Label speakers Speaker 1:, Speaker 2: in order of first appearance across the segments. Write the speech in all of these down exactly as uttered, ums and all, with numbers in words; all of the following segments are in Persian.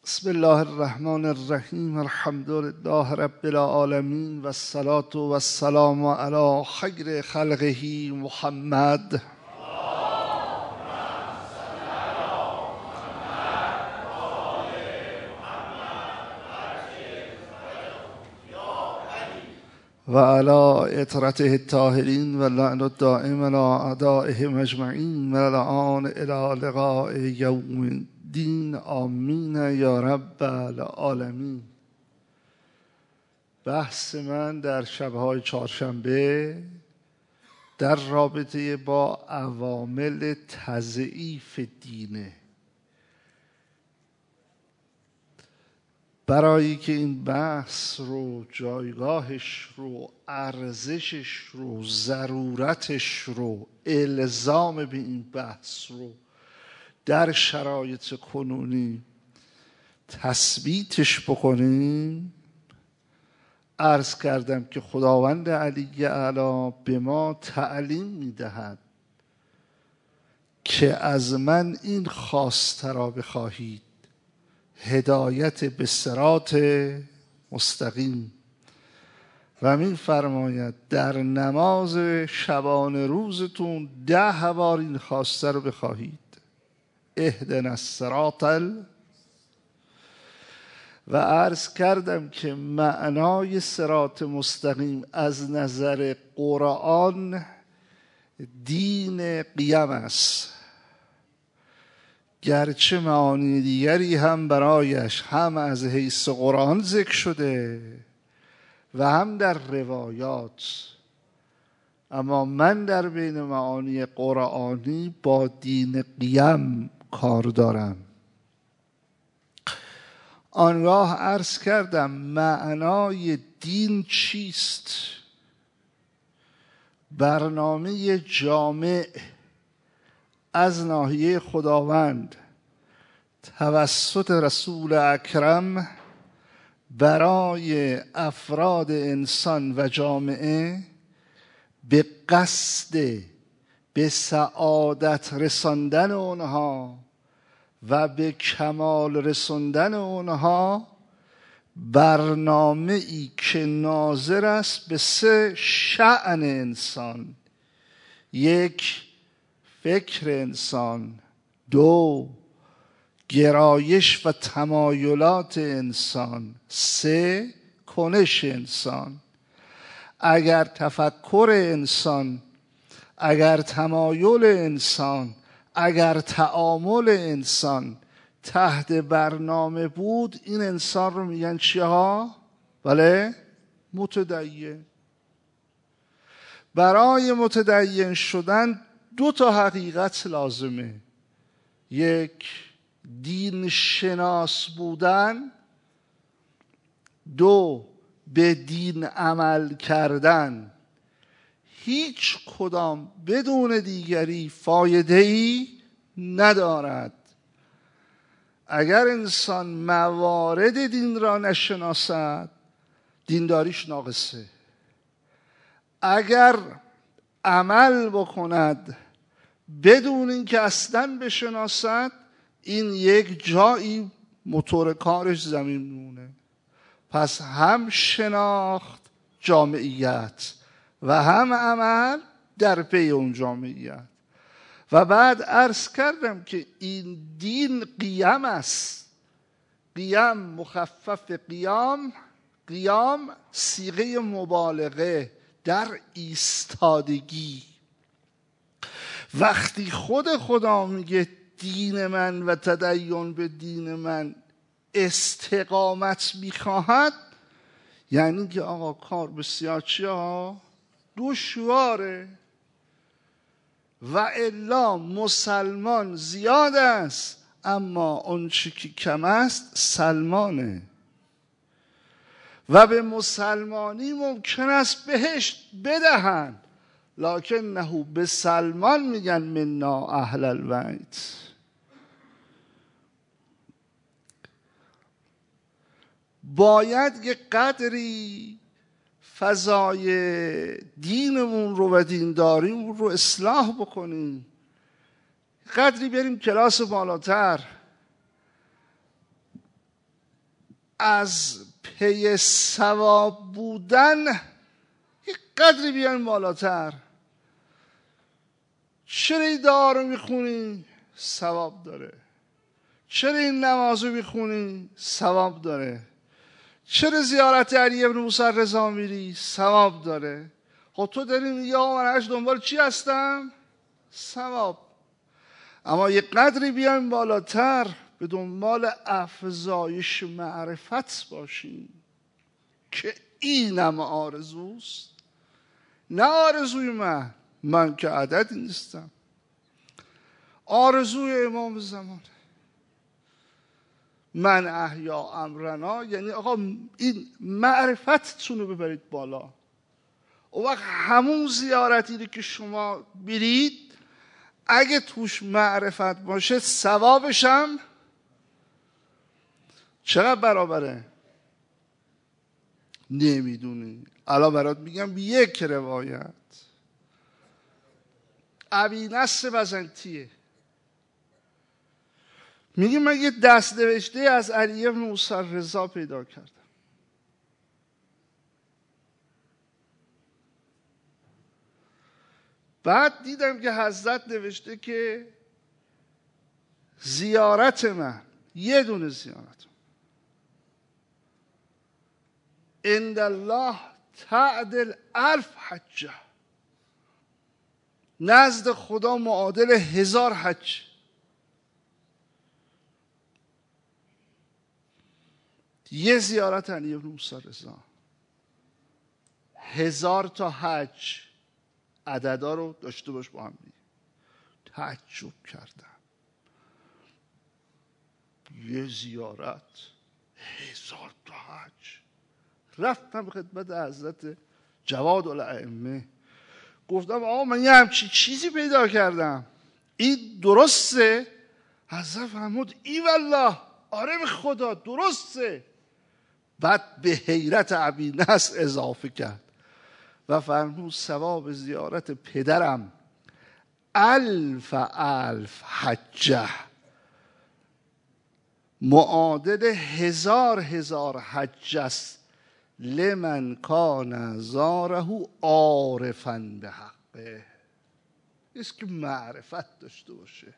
Speaker 1: بسم الله الرحمن الرحیم. الحمد لله رب العالمین و الصلاة و السلام علی خیر خلقه محمد. و علی اطرته الطاهرین و لعن الدائم علی اعدائهم اجمعین و الان الی لقاء یوم الدین. آمین یا رب العالمین. بحث من در شبهای چهارشنبه در رابطه با عوامل تضعیف دینه. برای که این بحث رو، جایگاهش رو، ارزشش رو، ضرورتش رو، الزام به این بحث رو در شرایط کنونی تثبیتش بکنیم، عرض کردم که خداوند علی اعلی به ما تعلیم میدهد که از من این خواسته را بخواهید: هدایت به صراط مستقیم. و می فرماید در نماز شبانه روزتون ده بار این خواسته رو بخواهید: اهدنا الصراط. و عرض کردم که معنای صراط مستقیم از نظر قرآن دین قیم است، گرچه معانی دیگری هم برایش هم از حیث قرآن ذکر شده و هم در روایات، اما من در بین معانی قرآنی با دین قیم کار دارم. آنگاه عرض کردم معنای دین چیست؟ برنامه جامع از ناحیه خداوند توسط رسول اکرم برای افراد انسان و جامعه به قصد به سعادت رساندن اونها و به کمال رساندن اونها، برنامه ای که ناظر است به سه شأن انسان: یک، فکر انسان; دو، گرایش و تمایلات انسان; سه، کنش انسان. اگر تفکر انسان، اگر تمایل انسان، اگر تعامل انسان تحت برنامه بود، این انسان رو میگن چی ها؟ بله، متدین. برای متدین شدن دو تا حقیقت لازمه: یک، دین شناس بودن; دو، به دین عمل کردن. هیچ کدام بدون دیگری فایده‌ای ندارد. اگر انسان موارد دین را نشناسد، دینداریش ناقصه. اگر عمل بکند بدون اینکه اصلا بشناسد، این یک جایی موتور کارش زمین میمونه. پس هم شناخت جامعیت و هم عمل در پی اون جامعیت. و بعد عرض کردم که این دین قیم است. قیم مخفف قیام، قیام صیغه مبالغه در ایستادگی. وقتی خود خدا میگه دین من و تدین به دین من استقامت میخواهد، یعنی که آقا کار بسیار چیه ها؟ دشواره. و الا مسلمان زیاد است، اما اون چی که کم است سلمانه. و به مسلمانی ممکن است بهشت بدهند، لکن نهو به سلمان میگن منا اهل البیت. باید یه قدری فضای دینمون رو و دینداریمون رو اصلاح بکنیم. قدری بریم کلاس بالاتر. از پی ثواب بودن یک قدری بیایم بالاتر. چرا این دعا رو میخونی؟ ثواب داره. چرا این نماز رو میخونی؟ ثواب داره. چرا زیارت علی بن موسی رضا میری؟ ثواب داره. خب تو داری میگی آقا من هش دنبال چی هستم؟ ثواب. اما یک قدری بیایم بالاتر، به دنبال افزایش معرفت باشیم که اینم آرزوست. نه آرزوی من، من که عددی نیستم، آرزوی امام زمان. من احیا امرنا، یعنی آقا این معرفتتون رو ببرید بالا. و وقت همون زیارتی که شما برید اگه توش معرفت باشه ثوابش هم چقدر برابره؟ نمیدونی. الان برات میگم یک روایت ابی نصر بزنطیه میگه من یه دست نوشته از علی بن موسی رضا پیدا کردم. بعد دیدم که حضرت نوشته که زیارت من، یه دونه زیارت عند الله تعدل الف حجه، نزد خدا معادل هزار حج. یه زیارت علی بن موسی رضا، هزار تا حج. عددا رو داشته باش با هم دیگه. تعجب کردم، یه زیارت هزار تا حج. رفتم خدمت حضرت جواد الائمه، گفتم آقا من یه همچین چیزی پیدا کردم، این درسته؟ حضرت فرمود ای والله، آره به خدا درسته. بعد به حیرت ابی نصر اضافه کرد و فرمود ثواب زیارت پدرم الف الف حجه، معادل هزار هزار حج است، لمن کان زاره عارفا به حقه. است که معرفت داشته باشه.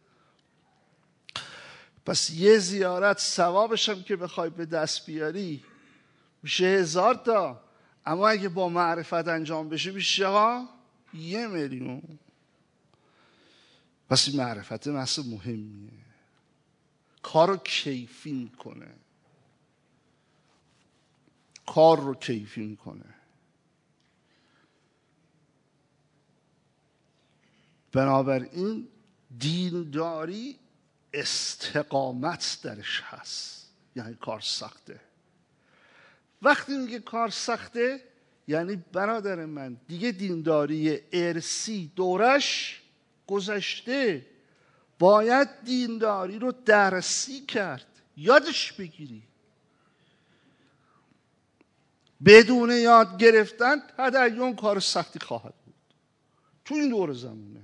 Speaker 1: پس یه زیارت ثوابش هم که بخوای به دست بیاری میشه هزار تا، اما اگه با معرفت انجام بشه میشه ها یه میلیون. پس این معرفت مسئله مهمیه، کار رو کیفی میکنه، کار رو کیفی میکنه. بنابراین دینداری استقامت درش هست، یعنی کار سخته. وقتی میگه کار سخته یعنی برادر من دیگه دینداری ارسی دورش گذشته، باید دینداری رو درسی کرد، یادش بگیری. بدون یاد گرفتن تدین کار سختی خواهد بود. تو این دور زمونه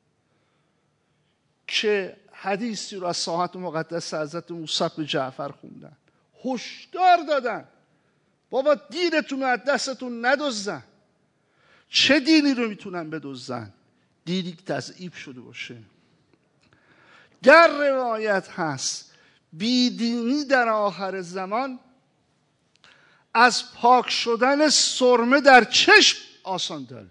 Speaker 1: که حدیثی رو از ساحت مقدس حضرت موسی به جعفر خوندن، هشدار دادن بابا دینتون رو از دستتون ندزدن. چه دینی رو میتونن بدزدن؟ دینی که تضعیف شده باشه. در روایت هست بیدینی در آخر زمان از پاک شدن سرمه در چشم آسان داره.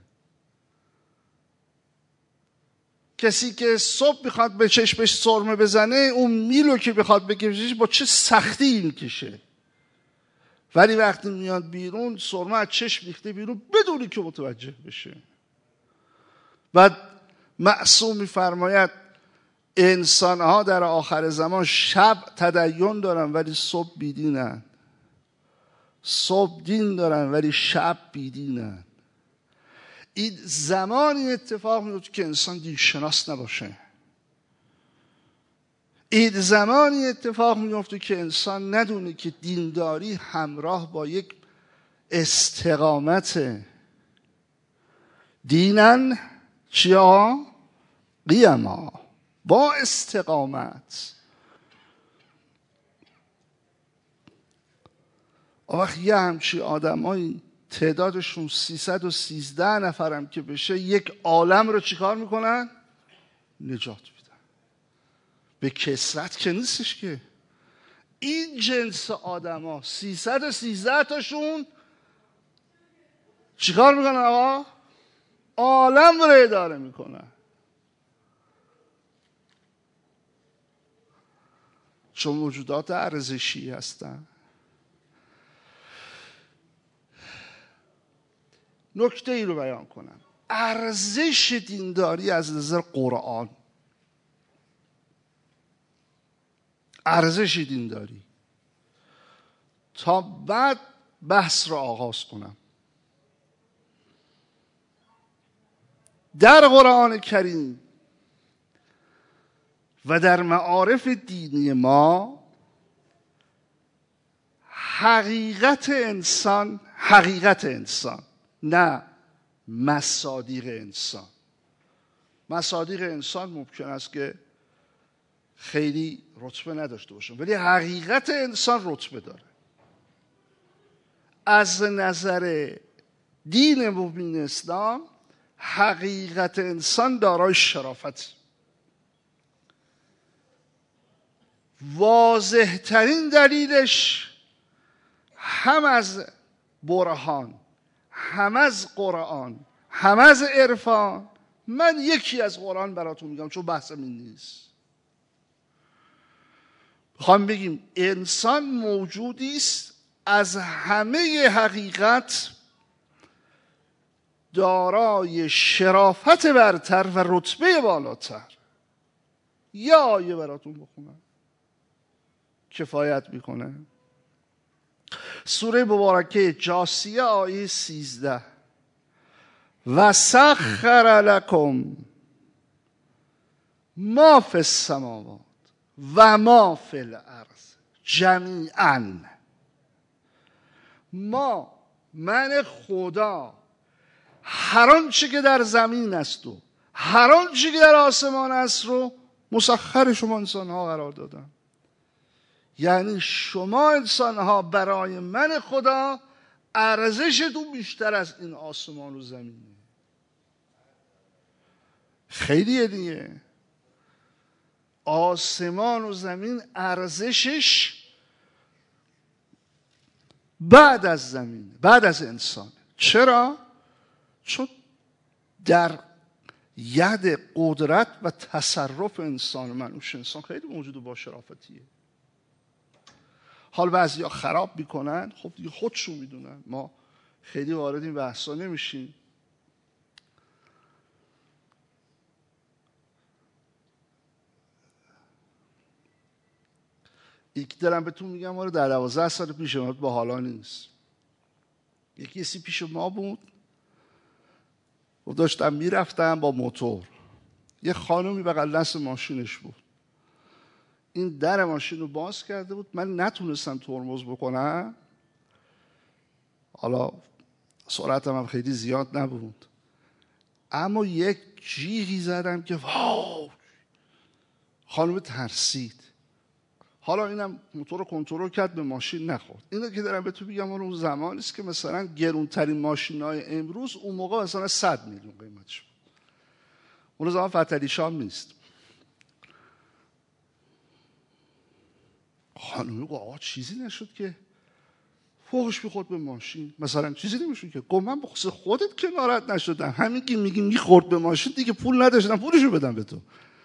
Speaker 1: کسی که صبح میخواد به چشمش سرمه بزنه، اون میلو که بخواد بکشه با چه سختی میکشه، ولی وقتی میاد بیرون سرمه از چشم ریخته بیرون بدونی که متوجه بشه. بعد معصوم میفرماید انسانها در آخر زمان شب تدین دارن ولی صبح بیدینن، صبح دین دارن ولی شب بیدینن. این زمانی اتفاق میفته که انسان دین شناس نباشه. این زمانی اتفاق میفته که انسان ندونه که دینداری همراه با یک استقامت. دینن چیا؟ قیما، با استقامت. وقت یه همچی آدمایی تعدادشون سیصد و سیزده نفرم که بشه، یک عالم رو چیکار میکنن؟ نجات میدن. به کثرت که نیستش که. این جنس آدم ها سیصد و سیزده تاشون چیکار میکنن آقا؟ عالم رو اداره میکنن. چون موجودات ارزشی هستن. نکته ای رو بیان کنم. ارزش دینداری از نظر قرآن، ارزش دینداری، تا بعد بحث رو آغاز کنم. در قرآن کریم و در معارف دینی ما حقیقت انسان، حقیقت انسان، نه مصادیق انسان. مصادیق انسان ممکن است که خیلی رتبه نداشته باشه، ولی حقیقت انسان رتبه داره. از نظر دین مبین اسلام حقیقت انسان دارای شرافت. واضح ترین دلیلش هم از برهان، هم از قرآن، هم از عرفان. من یکی از قرآن براتون میگم چون بحثم این نیست. میخوام بگیم انسان موجودی است از همه حقیقت دارای شرافت برتر و رتبه بالاتر. یا آیه براتون بخونم کفایت میکنه. سوره مبارکه جاثیه آیه سیزده: و سخر لکم ما فی السماوات و ما فی الارض جمیعا. ما، من خدا، هر آنچه که در زمین است و هر آنچه که در آسمان است رو مسخر شما انسان ها قرار دادم. یعنی شما انسان ها برای من خدا ارزشتون بیشتر از این آسمان و زمینه. خیلیه دیگه. آسمان و زمین ارزشش بعد از زمین، بعد از انسان. چرا؟ چون در ید قدرت و تصرف انسان منوش انسان خیلی موجود با شرافتیه. حال بعضیا خراب میکنن، خب دیگه خودشون میدونن، ما خیلی وارد این بحثا نمیشیم. یک دارم بهتون میگم آره در دوازده سال پیش ما با حالا نیست. یکی کسی پیش ما بود و داشتم میرفتم با موتور، یه خانومی بغل دست ماشینش بود، این در ماشین رو باز کرده بود، من نتونستم ترمز بکنم، حالا سرعتم هم خیلی زیاد نبود، اما یک جیغی زدم که واو، خانم ترسید. حالا اینم موتور رو کنترل کرد، به ماشین نخورد. اینو که دارم به تو بگم اون زمانی است که مثلا گرونترین ماشین‌های امروز اون موقع مثلا صد میلیون قیمتش بود. اون زمان فتحعلی شام نیست. خانومی گفت آقا چیزی نشد که فوقش بخورد به ماشین، مثلا چیزی نمیشد که. گفت من بخصوص خودت که ناراحت نشدم، همین که میگی میخورد به ماشین دیگه پول نداشتم پولشو بدم به تو.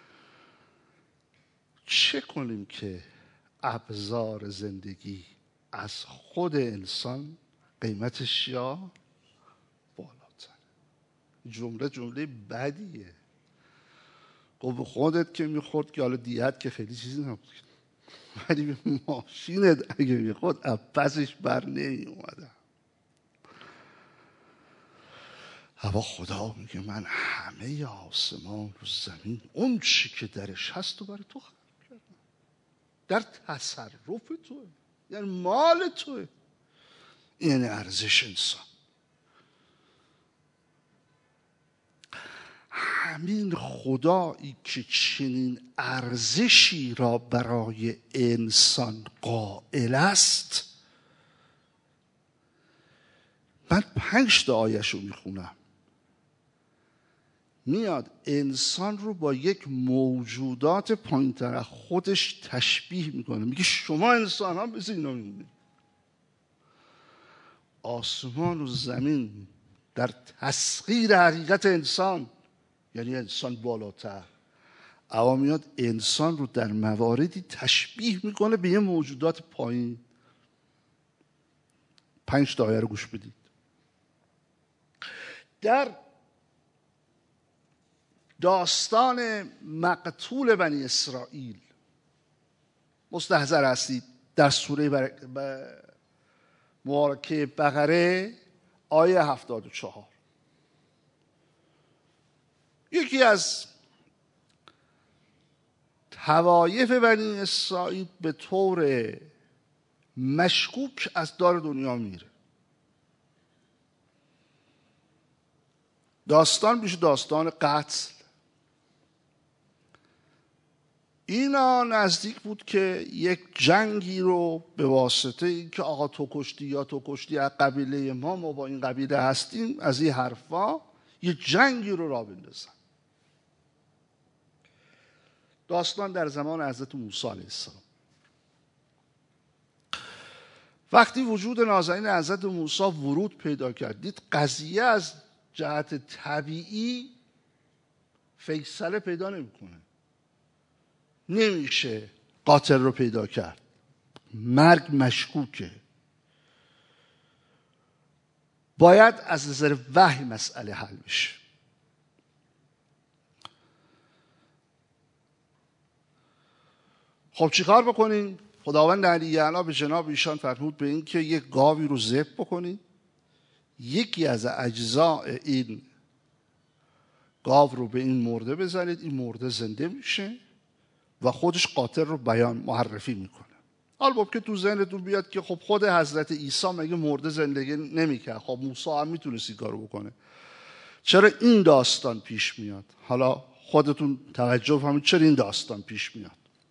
Speaker 1: چه کنیم که ابزار زندگی از خود انسان قیمتش یا بالاتر. جمله جمله بدیه. گفت خودت که میخورد که حالا دیت که خیلی چیزی نبود، ولی به ماشینت اگه میخورد پسش بر نمی اومدم. اما خدا میگه من همه آسمان و زمین اون چی که درش هست و برای تو خلق کردم، در تصرف توه، یعنی مال توه. این ارزش انسان. همین خدایی که چنین ارزشی را برای انسان قائل است من پنج تا آیش رو میخونم. میاد انسان رو با یک موجودات پایین‌تر از خودش تشبیه میکنه، میگه شما انسان ها مثل اینا میمونید. آسمان و زمین در تسخیر حقیقت انسان، یعنی انسان بالاتر، اما میاد انسان رو در مواردی تشبیه میکنه به یه موجودات پایین. پنج تا آیه رو گوش بدید. در داستان مقتول بنی اسرائیل مستحضر هستید، در سوره بر... ب... مبارکه بقره آیه هفتاد و چهار، یکی از طوایف بنی اسرائیل به طور مشکوک از دار دنیا میره. داستان میشه داستان قتل. اینا نزدیک بود که یک جنگی رو به واسطه این که آقا تو کشتی یا تو کشتی از قبیله ما، ما با این قبیله هستیم، از این حرفا یه جنگی رو راه بندازن. داستان در زمان حضرت موسی علیه السلام. وقتی وجود نازنین حضرت موسی ورود پیدا کرد، دید قضیه از جهت طبیعی فیصله پیدا نمیکنه. نمیشه قاتل رو پیدا کرد، مرگ مشکوکه، باید از نظر وحی مسئله حل بشه. خب چیکار بکنین؟ خداوند علی اعلی به جناب ایشان فرمود به این که یک گاوی رو ذبح بکنید، یکی از اجزاء این گاو رو به این مرده بزنید، این مرده زنده میشه و خودش قاتل رو بیان معرفی میکنه. البته که تو ذهنتون بیاد که خب خود حضرت عیسی مگه مرده زندگی نمیکرد؟ خب موسی هم میتونست این کارو بکنه، چرا این داستان پیش میاد؟ حالا خودتون توجه فرمایید چرا این داستان پیش میاد.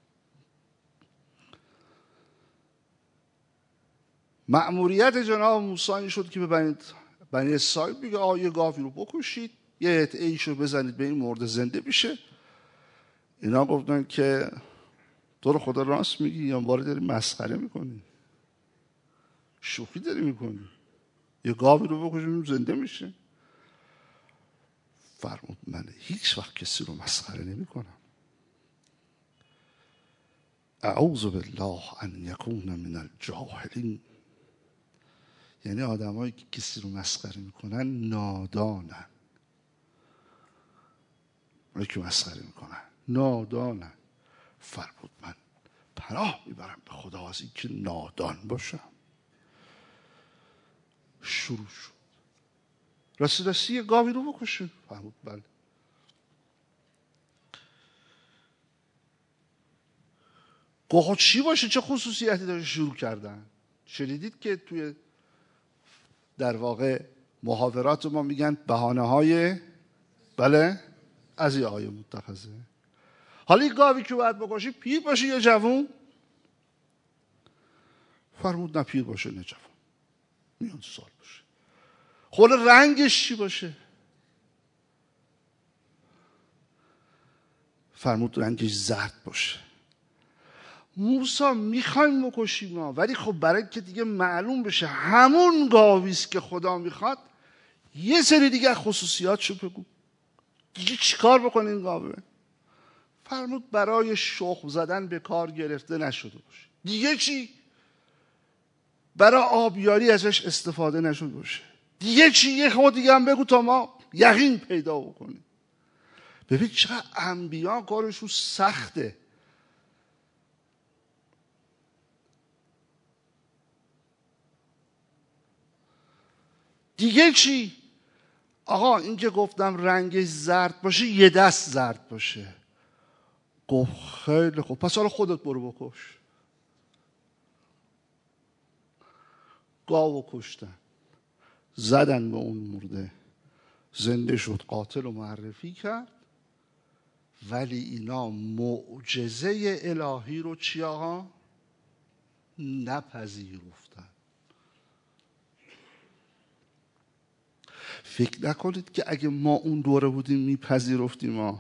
Speaker 1: مأموریت جناب موسی این شد که به بنی اسرائیل بگه آقا یه گاوی رو بکشید، یه قطعه‌ایش رو بزنید به این مرده زنده بشه. اینا گفتن که تو رو خدا راست میگی یا باره داری مسخره میکنی؟ شوخی داری میکنی؟ یه گاوی رو بکشیم زنده میشه؟ فرمود من هیچ وقت کسی رو مسخره نمیکنم. اعوذ بالله ان یکون من الجاهلین. یعنی آدمایی که کسی رو مسخره میکنن نادانن. اونایی که مسخره میکنن نادانن. فرمود من پناه میبرم به خدا از این که نادان باشم. شروع شد راستی راستی یه گاوی رو بکشیم. فرمود بله. گوه چی باشه؟ چه خصوصیتی داره شروع کردن؟ شنیدید که توی در واقع محاورات ما میگن بهانه های بله از یه آیه متخذه. حالا این گاوی که باید بکشی پیر باشه یا جوون؟ فرمود نه پیر باشه نه جوون، میان سال باشه. خود رنگش چی باشه؟ فرمود رنگش زرد باشه. موسی میخوایم بکشیم ها، ولی خب برای که دیگه معلوم بشه همون گاویست که خدا میخواد، یه سری دیگه خصوصیاتشو بگو. دیگه چیکار بکنه این گاوه؟ فرمود برای شخم زدن به کار گرفته نشده باشه. دیگه چی؟ برای آبیاری ازش استفاده نشده باشه. دیگه چی؟ یه خود دیگه هم بگو تا ما یقین پیدا بکنیم. ببین چقدر انبیا کارشون سخته. دیگه چی؟ آقا این که گفتم رنگش زرد باشه یه دست زرد باشه. گفت خیلی خوب پس حالا خودت برو بکش. گاو کشتن، زدن به اون مرده، زنده شد، قاتل رو معرفی کرد. ولی اینا معجزه الهی رو چی آقا؟ نپذیرفتن. فکر نکنید که اگه ما اون دوره بودیم میپذیرفتیم. ما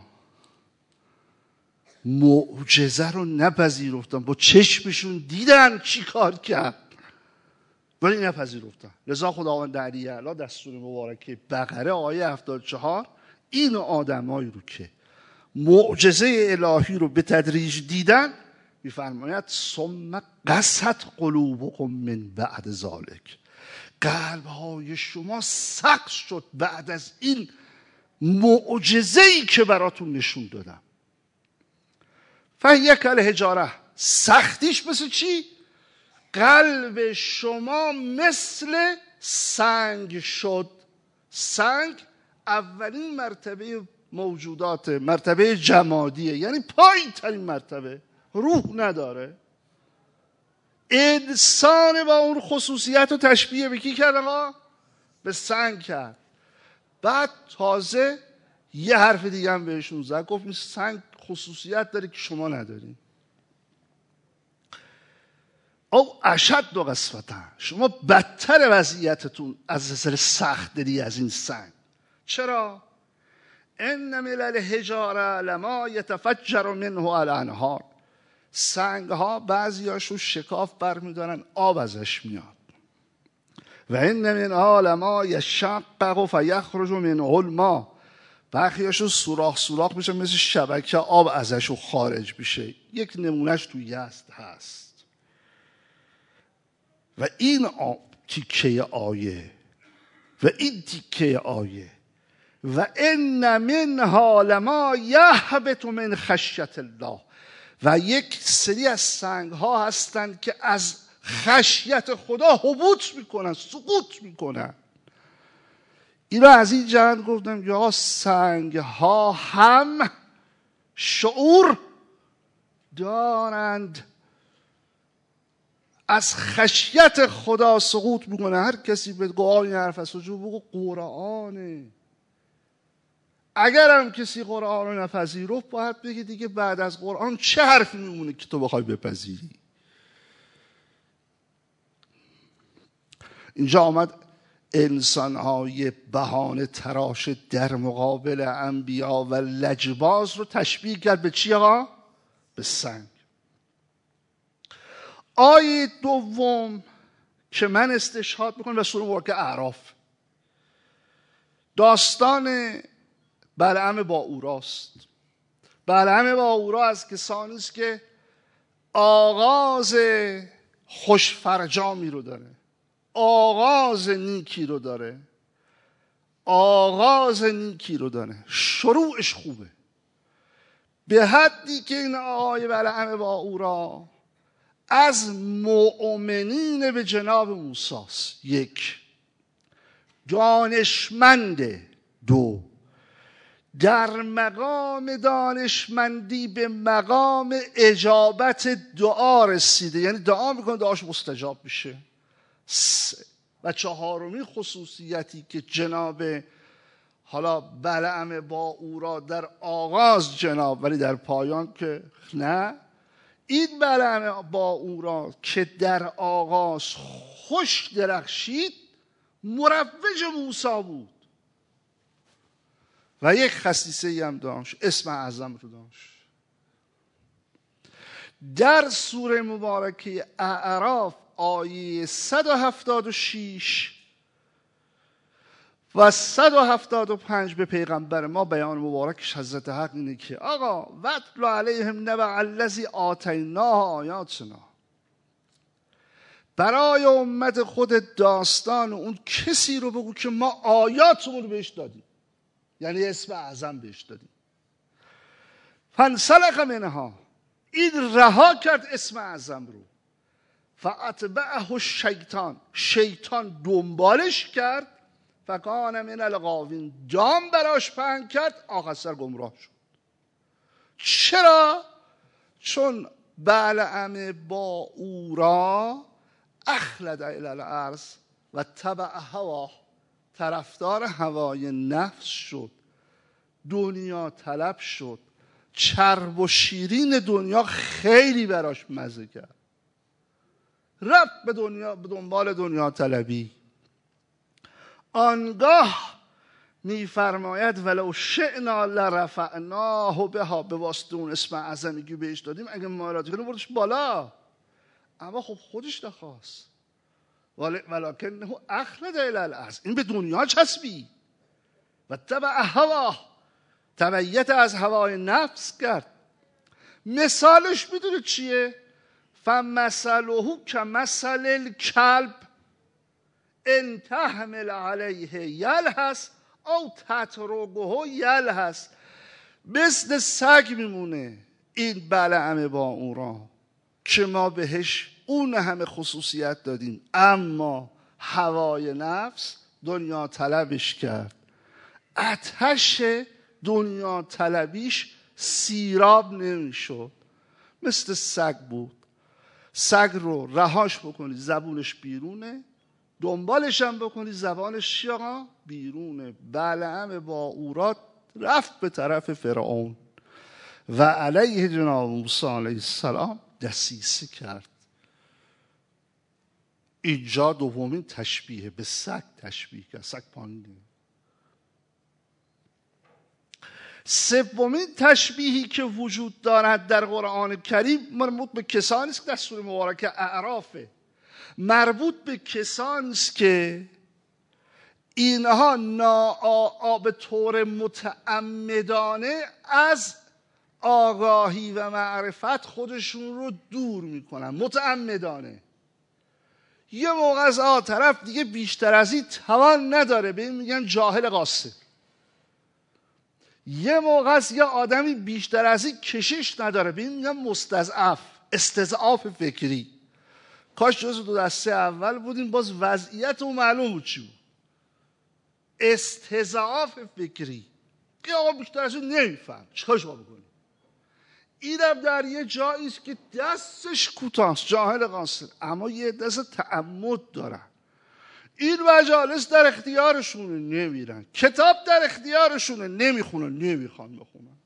Speaker 1: معجزه رو نپذیرفتن، با چشمشون دیدن چی کار کرد ولی نپذیرفتن. لذا خداوند علی اعلی دستور مبارکه بقره آیه هفتاد و چهار این آدمایی رو که معجزه الهی رو به تدریج دیدن میفرماید ثم قست قلوبکم من بعد ذلک، قلب‌های شما سخت شد بعد از این معجزه‌ای که براتون نشون دادم. فهی کالحجاره، سختیش مثل چی؟ قلب شما مثل سنگ شد. سنگ اولین مرتبه موجودات، مرتبه جمادیه، یعنی پایین ترین مرتبه، روح نداره. انسان با اون خصوصیت رو تشبیه به کی کرد آقا؟ به سنگ کرد. بعد تازه یه حرف دیگه هم بهشون زد، گفت این سنگ خصوصیت داره که شما ندارین. او اشد دو قسوتن، شما بدتر وضعیتتون از نظر سخت دلی از این سنگ. چرا؟ ان من الحجاره لما یتفجر منه الانهار، سنگ ها بعضی هاشون شکاف برمیدارن آب ازش میاد. و ان منها لما یشقق فیخرج منه الماء، برخی هاشون سوراخ سوراخ میشه مثل شبکه، آب ازش خارج میشه. یک نمونهش تو یزد هست. و این تیکه آیه و این تیکه آیه و ان منها لما یهبط من خشیت الله، و یک سری از سنگ ها هستند که از خشیت خدا هبوط میکنن، سقوط میکنن. اینو از این جهت گفتم یا سنگ ها هم شعور دارند، از خشیت خدا سقوط میکنه. هر کسی به گواه این حرف از سجود بگو قرآنه. اگر هم کسی قرآن رو نپذیرفت باید بگی دیگه بعد از قرآن چه حرفی میمونه که تو بخوای بپذیری. اینجا آمد انسانهای بهانه تراش در مقابل انبیا و لجباز رو تشبیه کرد به چی آقا؟ به سنگ. آیه دوم که من استشهاد میکنم و سوره مبارکه اعراف، داستان بلعم باوراست. بلعم باورا از کسانی است که آغاز خوشفرجامی رو داره، آغاز نیکی رو داره، آغاز نیکی رو داره، شروعش خوبه، به حدی که این آقای بلعم باورا از مؤمنین به جناب موسی است. یک، دانشمند. دو، در مقام دانشمندی به مقام اجابت دعا رسیده، یعنی دعا میکنه دعاش مستجاب میشه. سه. و چهارمین خصوصیتی که جناب حالا بلعم باورا در آغاز جناب ولی در پایان که نه، این بلعم باورا که در آغاز خوش درخشید مروج موسی بود و یک خصیصه هم داشت، اسم اعظم رو داشت. در سوره مبارکه اعراف آیه صد و هفتاد و شش و صد و هفتاد و پنج به پیغمبر ما بیان مبارکش حضرت حق اینه که آقا وَاتْلُ عَلَیْهِمْ نَبَأَ الَّذِی آتَیْنَاهُ آیاتنا، برای امت خود داستان اون کسی رو بگو که ما آیاتمون رو بهش دادیم، یعنی اسم اعظم بهش دادیم. فانسلخ منها، این رها کرد اسم اعظم رو. فاتبعه الشیطان، شیطان دنبالش کرد. فکان من الغاوین، دام براش پهن کرد، آخر سر گمراه شد. چرا؟ چون بلعم باورا اخلد الی الارض و تبع هوا، طرفدار هوای نفس شد، دنیا طلب شد، چرب و شیرین دنیا خیلی براش مزه کرد، رفت به دنیا، به دنبال دنیا طلبی. آنگاه میفرماید ولو شئنا لرفعناه بها، به واسطه اون اسم اعظمی که بهش دادیم اگه مایلاتی کنیم بردش بالا، اما خب خودش نخواست. ولکنه اخلد الی الارض، این به دنیا چسبی و تبع هواه، تبعیت از هوای نفس کرد. مثالش میدونه چیه؟ فمثله کمثل الکلب ان تحمل علیه یلهث او تترکه یلهث، مثل سگ میمونه این بلعم با اون را که ما بهش اون همه خصوصیت دادیم، اما هوای نفس دنیا طلبش کرد. آتش دنیا طلبیش سیراب نمیشد، مثل سگ بود. سگ رو رهاش بکنی زبونش بیرونه، دنبالش هم بکنی زبانش چی آقا؟ بیرونه. بلعم با اورات رفت به طرف فرعون و علیه جناب موسی علیه السلام دسیسه کرد. اینجا دومین تشبیه به سگ تشبیه کرد، سگ پایینه. سومین تشبیهی که وجود دارد در قرآن کریم مربوط به کسانی است که در سوره مبارکه اعرافه، مربوط به کسانی است که اینها نا به طور متعمدانه از آگاهی و معرفت خودشون رو دور میکنن، متعمدانه. یه موقع از آ طرف دیگه بیشتر از این توان نداره، به این میگن جاهل قاصر. یه موقع از یه آدمی بیشتر از این کشش نداره، به این میگن مستضعف، استضعاف فکری. کاش جزو دو دسته اول بودیم، باز وضعیت اون معلوم بود چی بود. استضعاف فکری، که آقا بیشتر از اون نمیفهم، چیکارش ما بکنیم؟ اینم در یه جایی است که دستش کوتاست، جاهل قاصر، اما یه دست تعمد دارن. این مجالس در اختیارشونه، نمیرن. کتاب در اختیارشونه، نمیخونن، نمیخوان بخونن.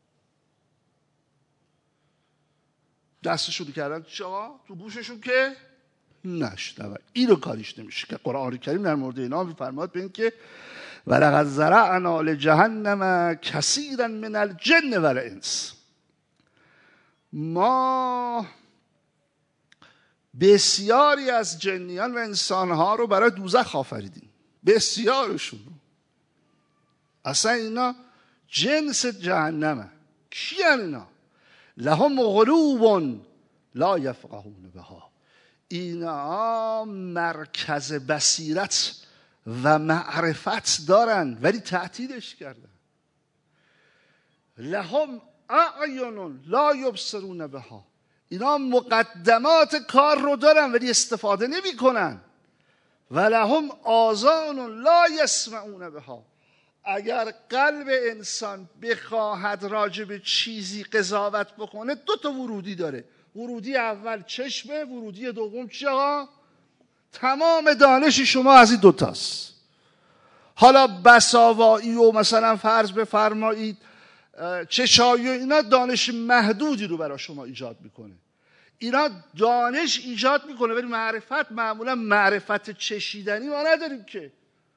Speaker 1: دستشون کردن چا؟ تو گوششون که نشنون. این رو کاریش نمیشه که قرآن کریم در مورد اینا میفرماد به این که ولقد ذرأنا لجهنم کثیرا من الجن والانس، ما بسیاری از جنیان و انسانها رو برای دوزخ آفریدیم، بسیارشون رو. اصلا اینا جنس جهنمه. کی هن اینا؟ لهم قلوب لا یفقهون بها، اینا مرکز بصیرت و معرفت دارن ولی تعطیلش کردن. لهم اعین لا یبصرون بها، اینا مقدمات کار رو دارن ولی استفاده نمی کنن. و لهم آذان لا یسمعون بها، اگر قلب انسان بخواهد راجع به چیزی قضاوت بکنه دو تا ورودی داره. ورودی اول چشمه، ورودی دوم چی آقا؟ تمام دانش شما از این دوتاست. حالا بساوایی و مثلا فرض بفرمایید چشایی، اینا دانش محدودی رو برای شما ایجاد میکنه. اینا دانش ایجاد میکنه ولی معرفت، معمولا معرفت چشیدنی ما نداریم که،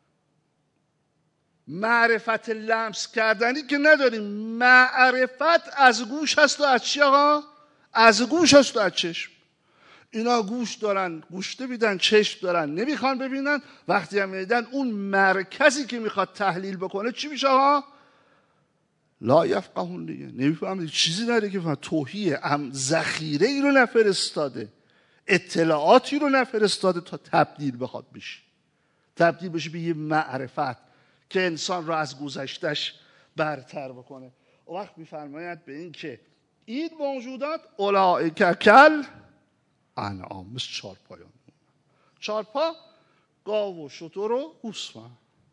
Speaker 1: معرفت لمس کردنی که نداریم. معرفت از گوش هست و از چی آقا؟ از گوش هست و از چشم. اینا گوش دارن، گوش نمیدن، چشم دارن، نمیخوان ببینن. وقتی هم میدن اون مرکزی که میخواد تحلیل بکنه چی میشه آقا؟ لا یفقهون دیگه، نمیفهمه، چیزی نداره که توهیه، ذخیره ای رو نفرستاده، اطلاعاتی رو نفرستاده تا تبدیل بخواد بشه، تبدیل بشه به یه معرفت که انسان رو از گذشتش برتر بکنه. و وقت میفرماید به این که این موجودات اولئک کل انعام، مثل چارپایان. چارپا گاو و شتر و گوسفند.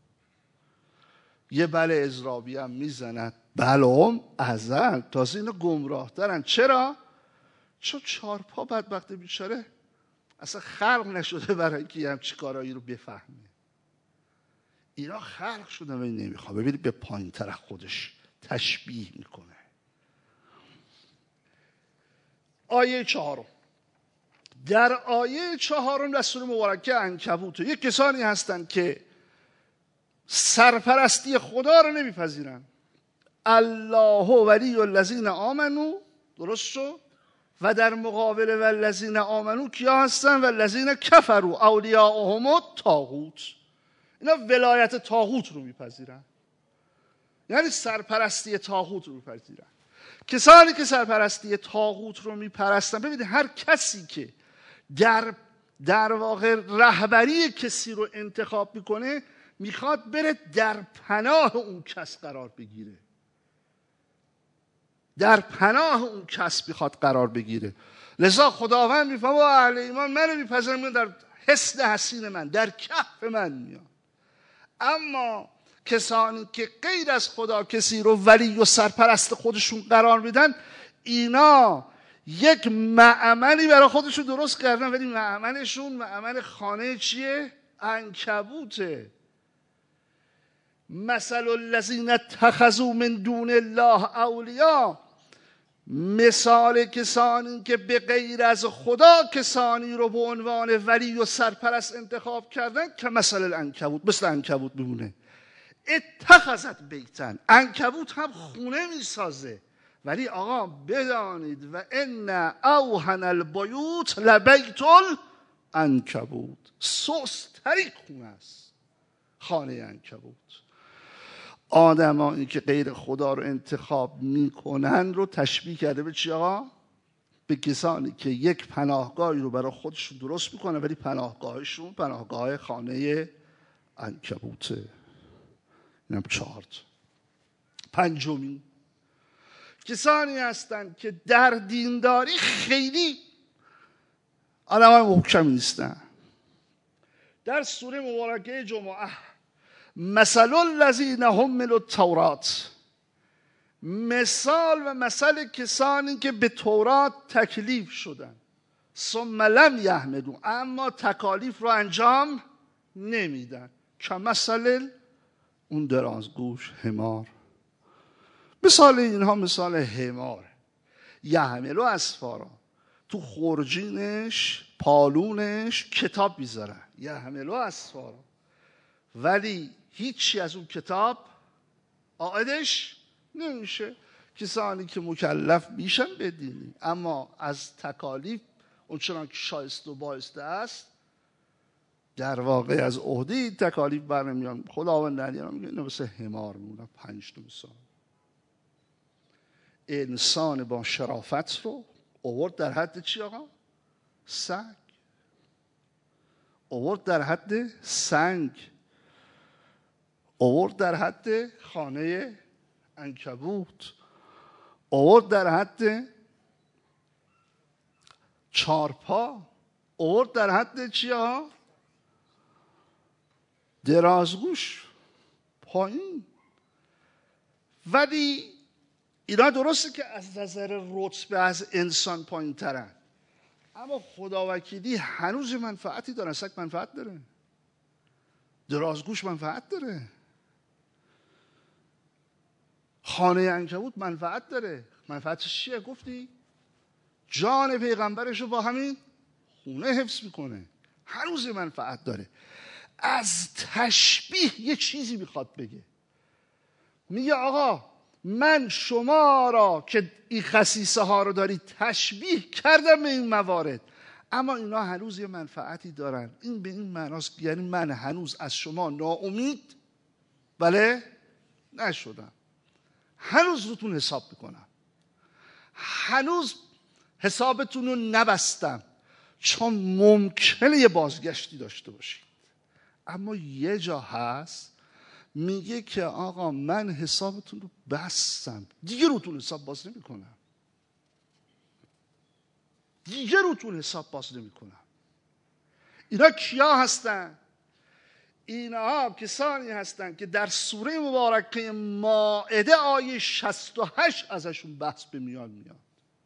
Speaker 1: یه بله اضرابی هم میزند، بلهم ازل، تازه اینا گمراه دارن. چرا؟ چون چارپا بدبخت بیچاره اصلا خلق نشده برای اینکه یه همچی کارایی رو بفهمه. اینا خلق شده ولی نمیخواد. ببینید به پایین تر خودش تشبیه میکنه. آیه چهارم، در آیه چهارم در سوره مبارکه عنکبوت یک کسانی هستند که سرپرستی خدا رو نمیپذیرن. الله ولی الذین آمنو، درست شد؟ و در مقابل والذین آمنو کیا هستن؟ والذین کفروا اولیاءهم الطاغوت. اینا ولایت طاغوت رو میپذیرن، یعنی سرپرستی طاغوت رو میپذیرن. کسانی که سرپرستی طاغوت رو میپرستن، ببینید هر کسی که در در واقع رهبری کسی رو انتخاب میکنه میخواد بره در پناه اون کس قرار بگیره، در پناه اون کس میخواد قرار بگیره. لذا خداوند میفهمه اهل ایمان منو میپذیرن، میان در حصن حصین من، در کهف من میان. اما کسانی که غیر از خدا کسی رو ولی و سرپرست خودشون قرار میدن، اینا یک معملی برای خودشون درست کردن، ولی معملشون معمل خانه چیه؟ عنکبوته. مثل الذین اتخذوا من دون الله اولیاء، مثال کسانی که به غیر از خدا کسانی رو به عنوان ولی و سرپرست انتخاب کردن، که مثل العنکبوت، مثل عنکبوت بمونه. اتخذت بیتن، عنکبوت هم خونه میسازه، ولی آقا بدانید و ان اوهن البیوت لبیت العنکبوت، سست‌ترین خونه است خانه عنکبوت. آدمایی که غیر خدا رو انتخاب میکنن رو تشبیه کرده به چی آقا؟ به کسانی که یک پناهگاهی رو برای خودشون درست میکنن، ولی پناهگاهشون پناهگاه خانه عنکبوته. اینم چهار. پنجمی، کسانی هستند که در دینداری خیلی آدمای محکمی نیستن. در سوره مبارکه جمعه، مثل الذین حملوا التورات، مثال و مثل کسانی که به تورات تکلیف شدن، ثم لم یحملوا، اما تکالیف رو انجام نمیدن، کمثل اون درازگوش حمار. مثال اینها مثال حمار. یحملو اسفارا، تو خورجینش پالونش کتاب میذارن، یحملو اسفارا، ولی هیچی از اون کتاب عائدش نمیشه. کسانی که مکلف میشن بدینی، اما از تکالیف اونچنان که شایسته و بایسته است در واقع از عهده تکالیف برنمیان. خداوند علی میگه اینا مثل حمار میمونن. پنج تا مثال. انسان با شرافت رو آورد در حد چی آقا؟ سنگ. آورد در حد سنگ، آورد در حد خانه عنکبوت، آورد در حد چارپا، آورد در حد چی ها؟ درازگوش پایین. ولی اینا درسته که از نظر رتبه از انسان پایین ترن، اما خداوکیلی هنوز منفعتی داره. سگ منفعت داره، درازگوش منفعت داره، خانه عنکبوت منفعت داره. منفعتش چیه گفتی؟ جان پیغمبرش رو با همین خونه حفظ میکنه، هنوز منفعت داره. از تشبیه یه چیزی میخواد بگه، میگه آقا من شما را که این خصیصه ها رو دارید تشبیه کردم به این موارد، اما اینا هنوز یه منفعتی دارن. این به این معناست یعنی من هنوز از شما ناامید بله نشدم، هنوز روتون حساب میکنم، هنوز حسابتون رو نبستم، چون ممکنه یه بازگشتی داشته باشید. اما یه جا هست میگه که آقا من حسابتون رو بستم، دیگه روتون حساب باز نمی کنم، دیگه روتون حساب باز نمی کنم. اینا کیا هستن؟ اینا کسانی هستن که در سوره مبارکه مائده آیه شصت و هشت ازشون بحث به میان میاد.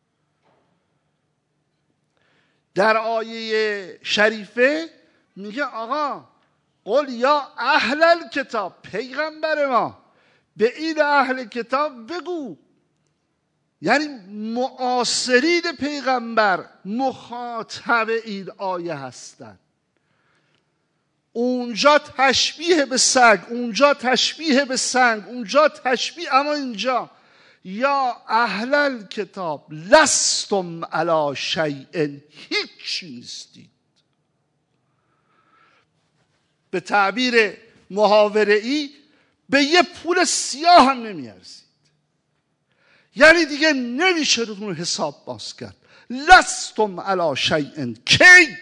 Speaker 1: در آیه شریفه میگه آقا قل یا اهل الکتاب، پیغمبر ما به این اهل کتاب بگو، یعنی معاصرین پیغمبر مخاطب این آیه هستند. اونجا تشبیه به سگ، اونجا تشبیه به سنگ، اونجا تشبیه، اما اینجا یا اهل الکتاب لستم علی شیء، هیچ نیستید. به تعبیر محاوره‌ای به یه پول سیاه هم نمیارزید. یعنی دیگه نمیشه روتون حساب باز کرد. لستم علی شیء کی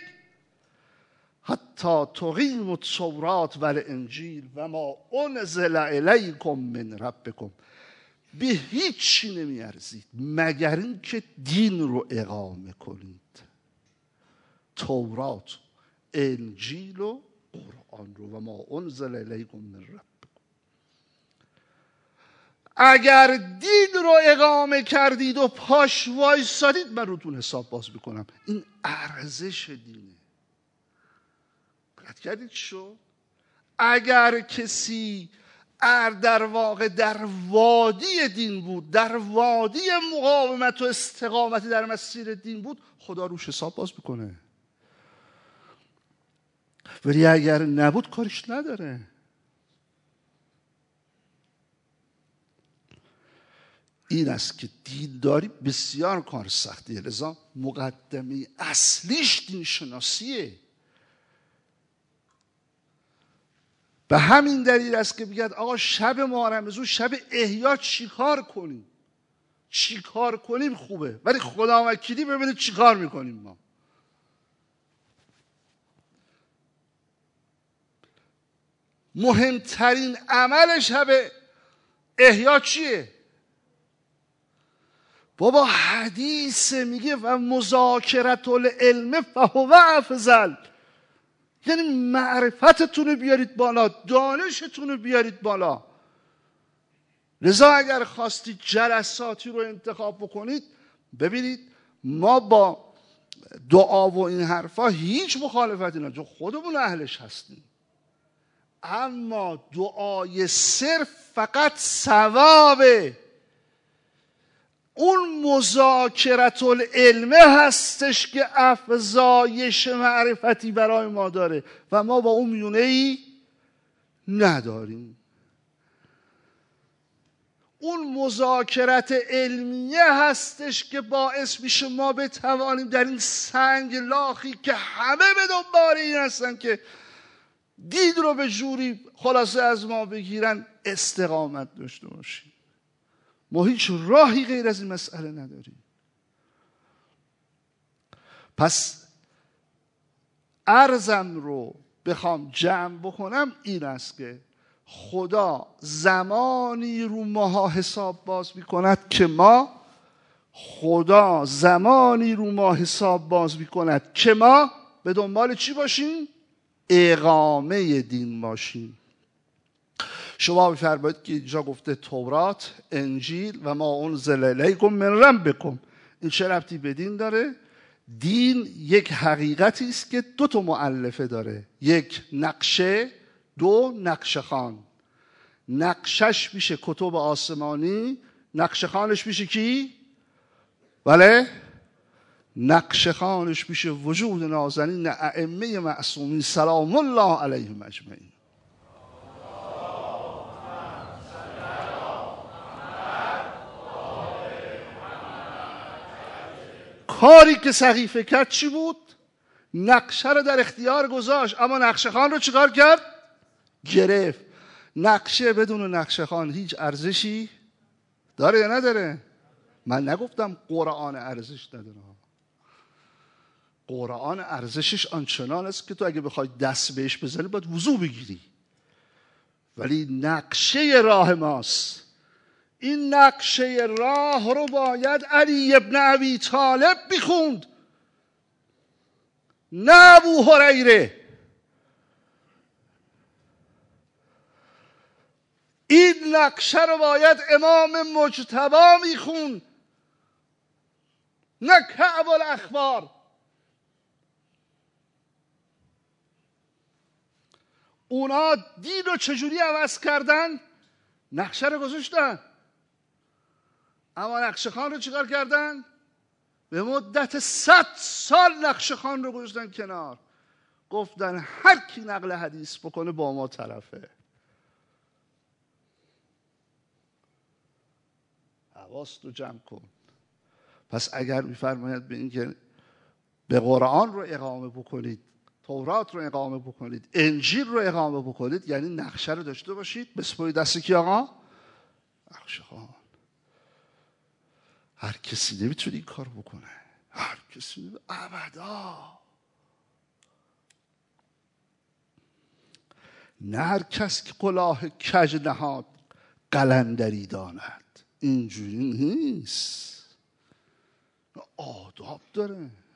Speaker 1: حتی تقیموا التوراة والانجیل و ما انزل الیکم من ربکم. به هیچی نمیارزید مگر اینکه دین رو اقامه کنید، تورات، انجیل و قرآن رو، و ما انزل الیکم من ربکم. اگر دین رو اقامه کردید و پاش وایسادید من روتون حساب باز میکنم. این ارزش دینه. قطع کردید شو. اگر کسی ار در واقع در وادی دین بود، در وادی مقاومت و استقامتی در مسیر دین بود، خدا روش حساب باز میکنه. ولی اگر نبود کارش نداره. این است که دینداری بسیار کار سختیه. لذا مقدمه اصلیش دین شناسیه. به همین دلیل است که بگید آقا شب محرم شب احیا چیکار کنیم؟ چیکار کنیم خوبه، ولی خدا وکیلی ببینید چیکار میکنیم ما. مهمترین عمل شب احیا چیه؟ بابا حدیث میگه و مذاکرت العلم فهو افضل. یعنی معرفتتون رو بیارید بالا، دانشتون رو بیارید بالا. لذا اگر خواستید جلساتی رو انتخاب بکنید، ببینید ما با دعا و این حرفا هیچ مخالفتی نداریم، خودمون اهلش هستیم. اما دعای صرف فقط ثوابه. اون مذاکرت العلم هستش که افزایش معرفتی برای ما داره و ما با اون میونه ای نداریم. اون مذاکرت علمیه هستش که باعث میشه ما بتوانیم در این سنگ لاخی که همه به دنبال این هستن که دین رو به جوری خلاصه از ما بگیرن استقامت داشته باشیم. ما هیچ راهی غیر از این مسئله نداریم. پس عرضم رو بخوام جمع بکنم این است که خدا زمانی رو ماها حساب باز میکند که ما خدا زمانی رو ما حساب باز میکند که ما به دنبال چی باشیم؟ اقامه دین باشیم. شما بفرمایید که اینجا گفته تورات، انجیل و ما انزل الیکم من ربکم. این چه ربطی به دین داره؟ دین یک حقیقتی است که دو تا مؤلفه داره، یک نقشه، دو نقشه خان. نقشش میشه کتب آسمانی، نقشه خانش میشه کی؟ بله؟ نقشه خانش میشه وجود نازنین ائمه معصومین سلام الله علیهم اجمعین. کاری که سقیفه کرد چی بود؟ نقشه رو در اختیار گذاشت، اما نقشه خان رو چیکار کرد؟ گرفت. نقشه بدون نقشه خان هیچ ارزشی داره یا نداره؟ من نگفتم قرآن ارزش نداره. قرآن ارزشش آنچنان است که تو اگه بخوای دست بهش بزنی باید وضو بگیری. ولی نقشه راه ماست. این نقشه راه رو باید علی ابن ابی طالب بخوند، نه ابو هریره. این نقشه رو باید امام مجتبی میخوند، نه کعب الاخبار. اونا دین رو چجوری عوض کردن؟ نقشه رو گذاشتن، اما نقشه خان رو چیکار کردن؟ به مدت صد سال نقشه خان رو گذاشتن کنار. گفتن هر کی نقل حدیث بکنه با ما طرفه. حواست رو جمع کن. پس اگر میفرماید به این که به قرآن رو اقامه بکنید، تورات رو اقامه بکنید، انجیل رو اقامه بکنید، یعنی نقشه رو داشته باشید، بسپرید دست کی آقا؟ نقشه خان. هر کسی نمیتونه این کار بکنه، هر کسی نمیتونه. ابدا. نه هر کس که کلاه کج نهاد قلندری داند. اینجوری نیست، آداب داره.